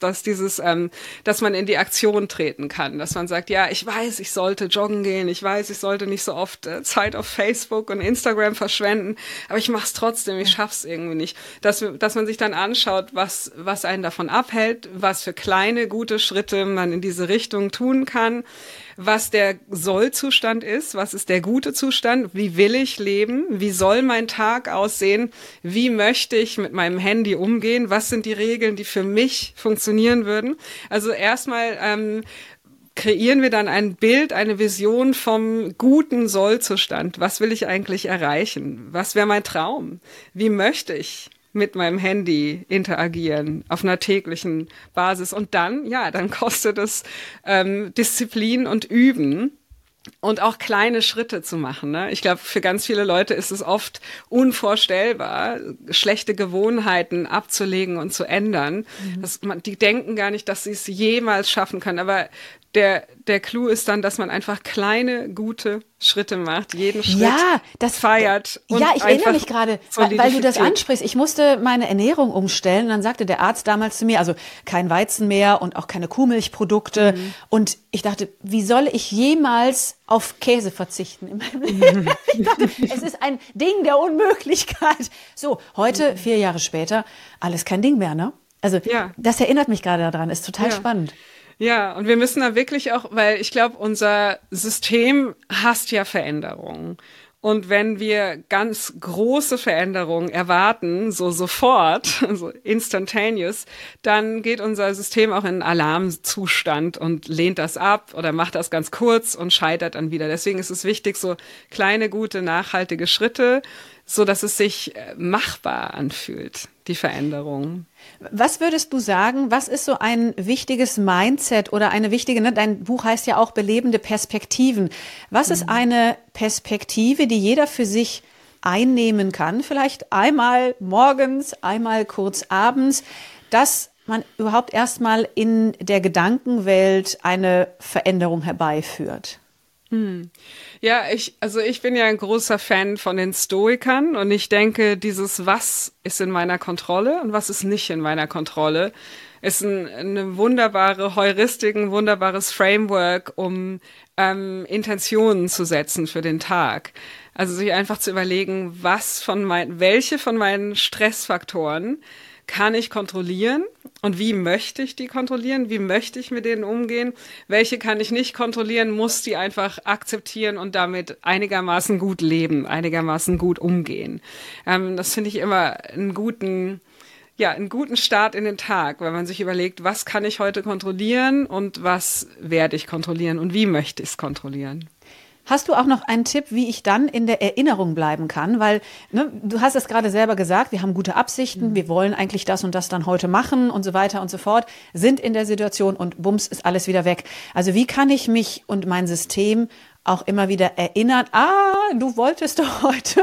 man in die Aktion treten kann, dass man sagt, ja, ich weiß, ich sollte joggen gehen, ich weiß, ich sollte nicht so oft Zeit auf Facebook und Instagram verschwenden, aber ich mache es trotzdem, ich schaff's irgendwie nicht. Dass man sich dann anschaut, was einen davon abhält, was für kleine, gute Schritte man in diese Richtung tun kann, was der Soll-Zustand ist, was ist der gute Zustand, wie will ich leben, wie soll mein Tag aussehen, wie möchte ich mit meinem Handy umgehen, was sind die Regeln, die für mich funktionieren würden. Also erstmal kreieren wir dann ein Bild, eine Vision vom guten Soll-Zustand. Was will ich eigentlich erreichen? Was wäre mein Traum? Wie möchte ich mit meinem Handy interagieren auf einer täglichen Basis? Und dann kostet es Disziplin und Üben. Und auch kleine Schritte zu machen. Ne? Ich glaube, für ganz viele Leute ist es oft unvorstellbar, schlechte Gewohnheiten abzulegen und zu ändern. Die denken gar nicht, dass sie es jemals schaffen können. Aber der Clou ist dann, dass man einfach kleine, gute Schritte macht, jeden Schritt feiert. Und ich erinnere mich gerade, weil du das ansprichst. Ich musste meine Ernährung umstellen und dann sagte der Arzt damals zu mir, also kein Weizen mehr und auch keine Kuhmilchprodukte. Und ich dachte, wie soll ich jemals auf Käse verzichten in meinem Leben? Ich dachte, es ist ein Ding der Unmöglichkeit. So, heute, 4 Jahre später, alles kein Ding mehr, ne? Also das erinnert mich gerade daran, ist total spannend. Ja, und wir müssen da wirklich auch, weil ich glaube, unser System hasst ja Veränderungen. Und wenn wir ganz große Veränderungen erwarten, so sofort, so instantaneous, dann geht unser System auch in einen Alarmzustand und lehnt das ab oder macht das ganz kurz und scheitert dann wieder. Deswegen ist es wichtig, so kleine, gute, nachhaltige Schritte, so dass es sich machbar anfühlt, die Veränderung. Was würdest du sagen, was ist so ein wichtiges Mindset oder eine wichtige, dein Buch heißt ja auch belebende Perspektiven. Was ist eine Perspektive, die jeder für sich einnehmen kann? Vielleicht einmal morgens, einmal kurz abends, dass man überhaupt erstmal in der Gedankenwelt eine Veränderung herbeiführt. Ja, ich bin ja ein großer Fan von den Stoikern und ich denke, dieses was ist in meiner Kontrolle und was ist nicht in meiner Kontrolle, ist eine wunderbare Heuristik, ein wunderbares Framework, um Intentionen zu setzen für den Tag. Also sich einfach zu überlegen, welche von meinen Stressfaktoren kann ich kontrollieren und wie möchte ich die kontrollieren? Wie möchte ich mit denen umgehen? Welche kann ich nicht kontrollieren, muss die einfach akzeptieren und damit einigermaßen gut leben, einigermaßen gut umgehen. Das finde ich immer einen guten Start in den Tag, weil man sich überlegt, was kann ich heute kontrollieren und was werde ich kontrollieren und wie möchte ich es kontrollieren? Hast du auch noch einen Tipp, wie ich dann in der Erinnerung bleiben kann? Weil du hast es gerade selber gesagt, wir haben gute Absichten, wir wollen eigentlich das und das dann heute machen und so weiter und so fort, sind in der Situation und bums ist alles wieder weg. Also wie kann ich mich und mein System auch immer wieder erinnern, du wolltest doch heute.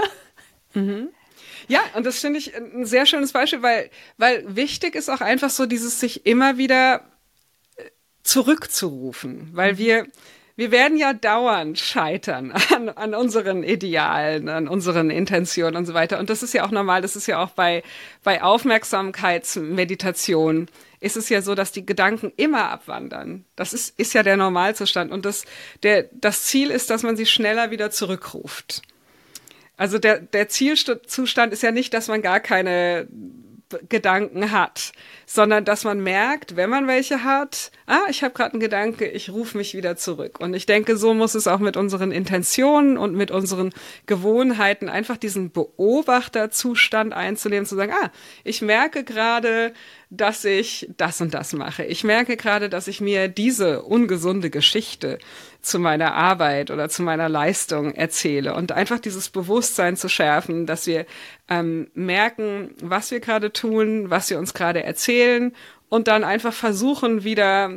Ja, und das finde ich ein sehr schönes Beispiel, weil wichtig ist auch einfach so dieses sich immer wieder zurückzurufen, weil wir werden ja dauernd scheitern an unseren Idealen, an unseren Intentionen und so weiter. Und das ist ja auch normal, das ist ja auch bei Aufmerksamkeitsmeditation ist es ja so, dass die Gedanken immer abwandern. Das ist ja der Normalzustand. Und das Ziel ist, dass man sie schneller wieder zurückruft. Also der Zielzustand ist ja nicht, dass man gar keine Gedanken hat, sondern dass man merkt, wenn man welche hat, ich habe gerade einen Gedanke, ich rufe mich wieder zurück. Und ich denke, so muss es auch mit unseren Intentionen und mit unseren Gewohnheiten einfach diesen Beobachterzustand einzunehmen, zu sagen, ich merke gerade, dass ich das und das mache. Ich merke gerade, dass ich mir diese ungesunde Geschichte zu meiner Arbeit oder zu meiner Leistung erzähle und einfach dieses Bewusstsein zu schärfen, dass wir merken, was wir gerade tun, was wir uns gerade erzählen und dann einfach versuchen, wieder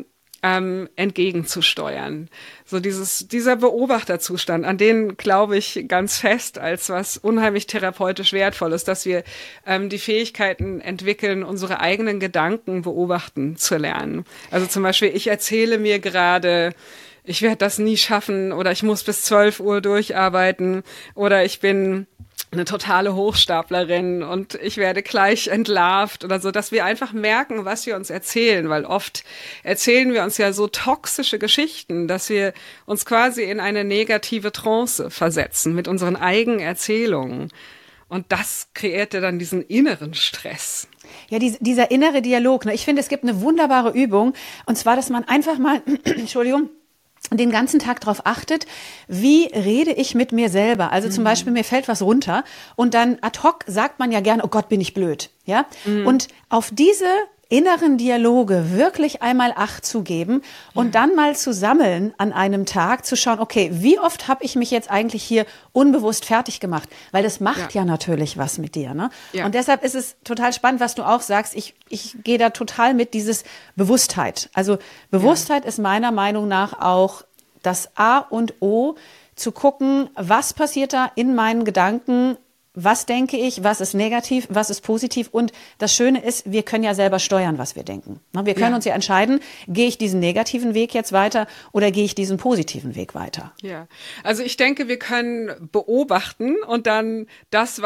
entgegenzusteuern. So dieser Beobachterzustand, an den glaube ich ganz fest als was unheimlich therapeutisch Wertvolles, dass wir die Fähigkeiten entwickeln, unsere eigenen Gedanken beobachten zu lernen. Also zum Beispiel, ich erzähle mir gerade, ich werde das nie schaffen oder ich muss bis 12 Uhr durcharbeiten oder ich bin eine totale Hochstaplerin und ich werde gleich entlarvt oder so, dass wir einfach merken, was wir uns erzählen, weil oft erzählen wir uns ja so toxische Geschichten, dass wir uns quasi in eine negative Trance versetzen mit unseren eigenen Erzählungen. Und das kreierte dann diesen inneren Stress. Ja, dieser innere Dialog. Ne? Ich finde, es gibt eine wunderbare Übung, und zwar, dass man einfach mal, Entschuldigung, den ganzen Tag darauf achtet, wie rede ich mit mir selber? Also zum Beispiel, mir fällt was runter und dann ad hoc sagt man ja gerne, oh Gott, bin ich blöd. Ja? Und auf diese inneren Dialoge wirklich einmal Acht zu geben und dann mal zu sammeln an einem Tag, zu schauen, okay, wie oft habe ich mich jetzt eigentlich hier unbewusst fertig gemacht? Weil das macht ja natürlich was mit dir. Ne? Ja. Und deshalb ist es total spannend, was du auch sagst. Ich gehe da total mit, dieses Bewusstheit. Also Bewusstheit ist meiner Meinung nach auch das A und O, zu gucken, was passiert da in meinen Gedanken, was denke ich, was ist negativ, was ist positiv. Und das Schöne ist, wir können ja selber steuern, was wir denken. Wir können uns ja entscheiden, gehe ich diesen negativen Weg jetzt weiter oder gehe ich diesen positiven Weg weiter. Ja, also ich denke, wir können beobachten und dann das,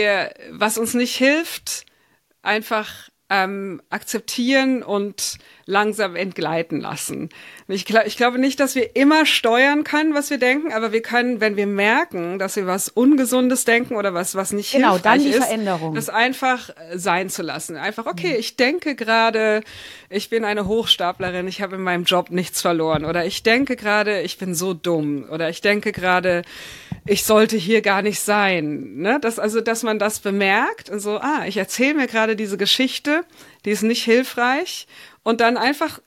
was uns nicht hilft, einfach akzeptieren und langsam entgleiten lassen. Ich glaube nicht, dass wir immer steuern können, was wir denken, aber wir können, wenn wir merken, dass wir was Ungesundes denken oder was nicht hilfreich dann die ist, Veränderung. das einfach sein zu lassen. Einfach, okay, ich denke gerade, ich bin eine Hochstaplerin, ich habe in meinem Job nichts verloren, oder ich denke gerade, ich bin so dumm, oder ich denke gerade, ich sollte hier gar nicht sein. Ne? Dass man das bemerkt und so, ich erzähle mir gerade diese Geschichte, die ist nicht hilfreich, und dann einfach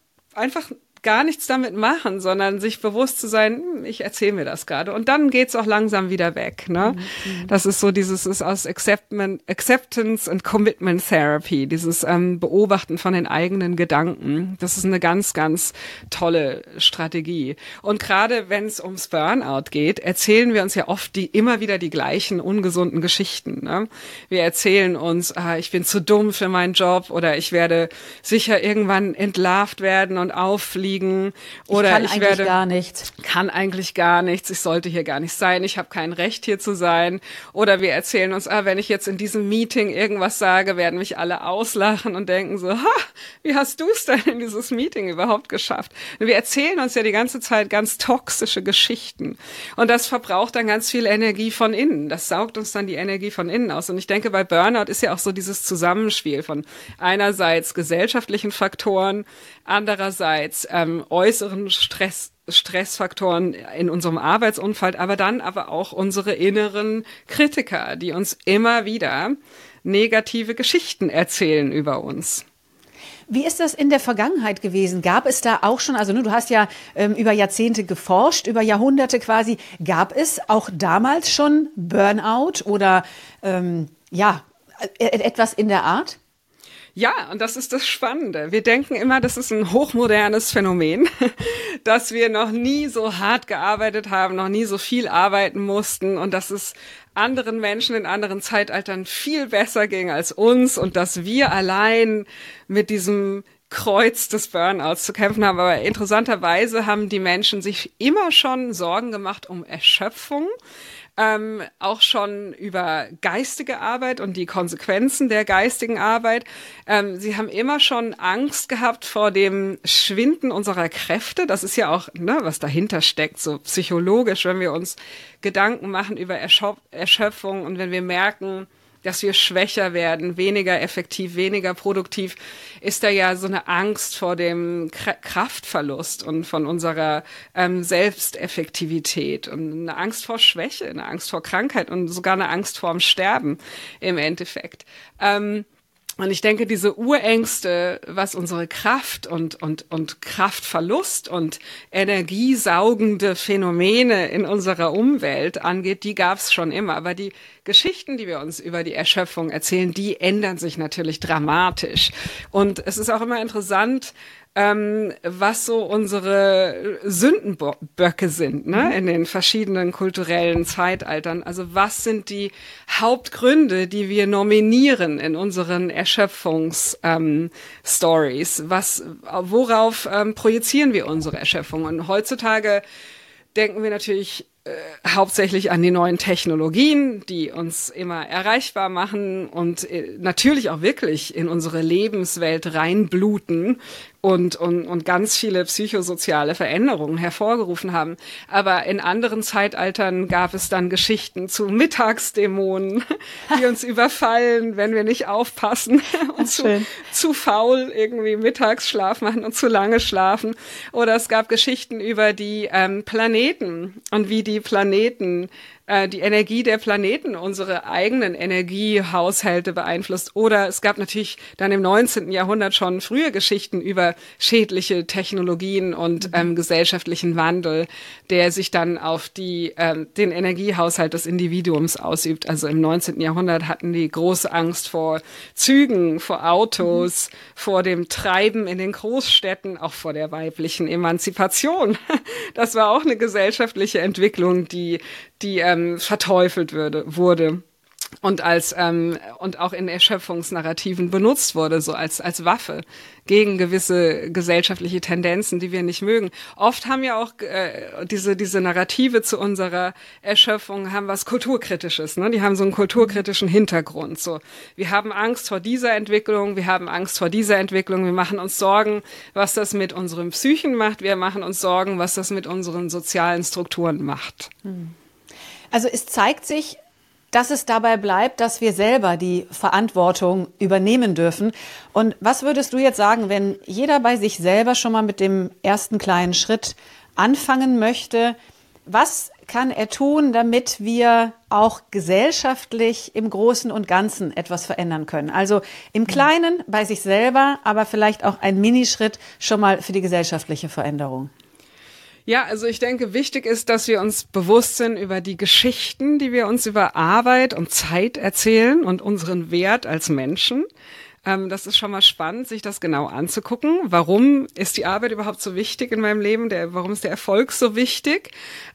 gar nichts damit machen, sondern sich bewusst zu sein, ich erzähle mir das gerade. Und dann geht's auch langsam wieder weg. Ne? Das ist so ist aus Acceptance and Commitment Therapy, dieses Beobachten von den eigenen Gedanken. Das ist eine ganz, ganz tolle Strategie. Und gerade wenn es ums Burnout geht, erzählen wir uns ja oft immer wieder die gleichen ungesunden Geschichten. Ne? Wir erzählen uns, ich bin zu dumm für meinen Job oder ich werde sicher irgendwann entlarvt werden und auffliegen. Oder ich kann eigentlich gar nichts, ich sollte hier gar nicht sein, ich habe kein Recht hier zu sein. Oder wir erzählen uns, wenn ich jetzt in diesem Meeting irgendwas sage, werden mich alle auslachen und denken so, wie hast du es denn in dieses Meeting überhaupt geschafft? Wir erzählen uns ja die ganze Zeit ganz toxische Geschichten und das verbraucht dann ganz viel Energie von innen. Das saugt uns dann die Energie von innen aus. Und ich denke, bei Burnout ist ja auch so dieses Zusammenspiel von einerseits gesellschaftlichen Faktoren, andererseits äußeren Stressfaktoren in unserem Arbeitsumfeld, aber auch unsere inneren Kritiker, die uns immer wieder negative Geschichten erzählen über uns. Wie ist das in der Vergangenheit gewesen? Gab es da auch schon, also du hast ja über Jahrzehnte geforscht, über Jahrhunderte quasi, gab es auch damals schon Burnout oder etwas in der Art? Ja, und das ist das Spannende. Wir denken immer, das ist ein hochmodernes Phänomen, dass wir noch nie so hart gearbeitet haben, noch nie so viel arbeiten mussten und dass es anderen Menschen in anderen Zeitaltern viel besser ging als uns und dass wir allein mit diesem Kreuz des Burnouts zu kämpfen haben. Aber interessanterweise haben die Menschen sich immer schon Sorgen gemacht um Erschöpfung. Auch schon über geistige Arbeit und die Konsequenzen der geistigen Arbeit. Sie haben immer schon Angst gehabt vor dem Schwinden unserer Kräfte. Das ist ja auch, was dahinter steckt, so psychologisch, wenn wir uns Gedanken machen über Erschöpfung und wenn wir merken, dass wir schwächer werden, weniger effektiv, weniger produktiv, ist da ja so eine Angst vor dem Kraftverlust und von unserer Selbsteffektivität und eine Angst vor Schwäche, eine Angst vor Krankheit und sogar eine Angst vor dem Sterben im Endeffekt. Und ich denke, diese Urängste, was unsere Kraft und Kraftverlust und energiesaugende Phänomene in unserer Umwelt angeht, die gab es schon immer. Aber die Geschichten, die wir uns über die Erschöpfung erzählen, die ändern sich natürlich dramatisch. Und es ist auch immer interessant, was so unsere Sündenböcke sind, ne, in den verschiedenen kulturellen Zeitaltern. Also was sind die Hauptgründe, die wir nominieren in unseren Erschöpfungs-Stories? Worauf projizieren wir unsere Erschöpfung? Und heutzutage denken wir natürlich hauptsächlich an die neuen Technologien, die uns immer erreichbar machen und natürlich auch wirklich in unsere Lebenswelt reinbluten und ganz viele psychosoziale Veränderungen hervorgerufen haben. Aber in anderen Zeitaltern gab es dann Geschichten zu Mittagsdämonen, die uns überfallen, wenn wir nicht aufpassen und zu faul irgendwie Mittagsschlaf machen und zu lange schlafen. Oder es gab Geschichten über die Planeten und wie die Planeten die Energie der Planeten unsere eigenen Energiehaushalte beeinflusst. Oder es gab natürlich dann im 19. Jahrhundert schon frühe Geschichten über schädliche Technologien und gesellschaftlichen Wandel, der sich dann auf den Energiehaushalt des Individuums ausübt. Also im 19. Jahrhundert hatten die große Angst vor Zügen, vor Autos, vor dem Treiben in den Großstädten, auch vor der weiblichen Emanzipation. Das war auch eine gesellschaftliche Entwicklung, die verteufelt wurde und und auch in Erschöpfungsnarrativen benutzt wurde, so als Waffe gegen gewisse gesellschaftliche Tendenzen, die wir nicht mögen. Oft haben ja auch diese Narrative zu unserer Erschöpfung haben was Kulturkritisches, ne? Die haben so einen kulturkritischen Hintergrund. So, wir haben Angst vor dieser Entwicklung, wir haben Angst vor dieser Entwicklung, wir machen uns Sorgen, was das mit unseren Psychen macht, wir machen uns Sorgen, was das mit unseren sozialen Strukturen macht. Also es zeigt sich, dass es dabei bleibt, dass wir selber die Verantwortung übernehmen dürfen. Und was würdest du jetzt sagen, wenn jeder bei sich selber schon mal mit dem ersten kleinen Schritt anfangen möchte? Was kann er tun, damit wir auch gesellschaftlich im Großen und Ganzen etwas verändern können? Also im Kleinen bei sich selber, aber vielleicht auch ein Minischritt schon mal für die gesellschaftliche Veränderung. Ja, also ich denke, wichtig ist, dass wir uns bewusst sind über die Geschichten, die wir uns über Arbeit und Zeit erzählen und unseren Wert als Menschen. Das ist schon mal spannend, sich das genau anzugucken. Warum ist die Arbeit überhaupt so wichtig in meinem Leben? Warum ist der Erfolg so wichtig?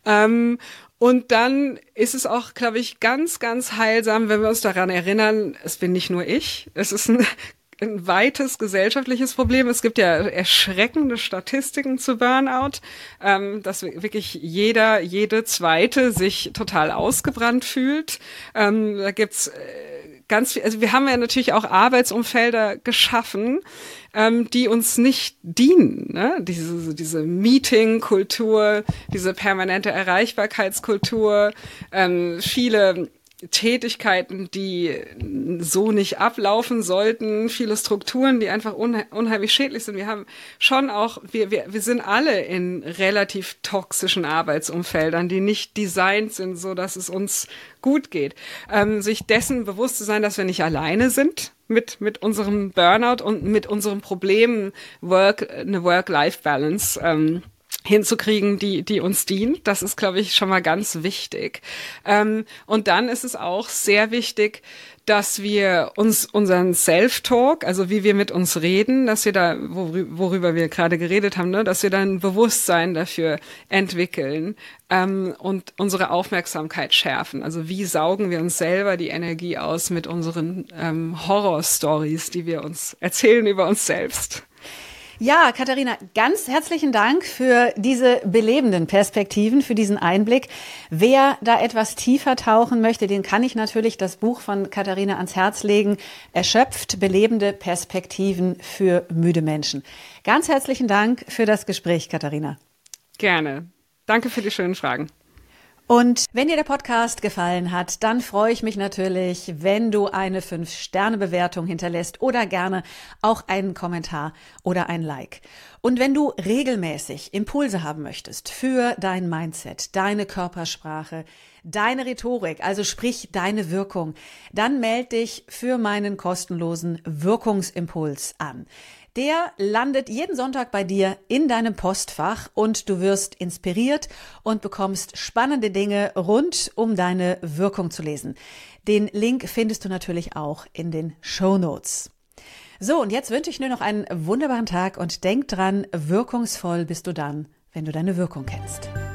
Und dann ist es auch, glaube ich, ganz, ganz heilsam, wenn wir uns daran erinnern, es bin nicht nur ich, es ist ein weites gesellschaftliches Problem. Es gibt ja erschreckende Statistiken zu Burnout, dass wirklich jede Zweite sich total ausgebrannt fühlt. Da gibt's ganz viel, also wir haben ja natürlich auch Arbeitsumfelder geschaffen, die uns nicht dienen, ne? Diese Meeting-Kultur, diese permanente Erreichbarkeitskultur, viele Tätigkeiten, die so nicht ablaufen sollten, viele Strukturen, die einfach unheimlich schädlich sind. Wir haben schon auch, wir sind alle in relativ toxischen Arbeitsumfeldern, die nicht designt sind, so dass es uns gut geht. Sich dessen bewusst zu sein, dass wir nicht alleine sind mit unserem Burnout und mit unseren Problemen, eine Work-Life-Balance, hinzukriegen, die uns dient. Das ist, glaube ich, schon mal ganz wichtig. Und dann ist es auch sehr wichtig, dass wir unseren Self-Talk, also wie wir mit uns reden, dass wir da, worüber wir gerade geredet haben, ne, dass wir dann Bewusstsein dafür entwickeln und unsere Aufmerksamkeit schärfen. Also wie saugen wir uns selber die Energie aus mit unseren Horror-Stories, die wir uns erzählen über uns selbst. Ja, Katharina, ganz herzlichen Dank für diese belebenden Perspektiven, für diesen Einblick. Wer da etwas tiefer tauchen möchte, den kann ich natürlich das Buch von Katharina ans Herz legen. Erschöpft, belebende Perspektiven für müde Menschen. Ganz herzlichen Dank für das Gespräch, Katharina. Gerne. Danke für die schönen Fragen. Und wenn dir der Podcast gefallen hat, dann freue ich mich natürlich, wenn du eine 5-Sterne-Bewertung hinterlässt oder gerne auch einen Kommentar oder ein Like. Und wenn du regelmäßig Impulse haben möchtest für dein Mindset, deine Körpersprache, deine Rhetorik, also sprich deine Wirkung, dann melde dich für meinen kostenlosen Wirkungsimpuls an. Der landet jeden Sonntag bei dir in deinem Postfach und du wirst inspiriert und bekommst spannende Dinge rund um deine Wirkung zu lesen. Den Link findest du natürlich auch in den Shownotes. So, und jetzt wünsche ich nur noch einen wunderbaren Tag und denk dran, wirkungsvoll bist du dann, wenn du deine Wirkung kennst.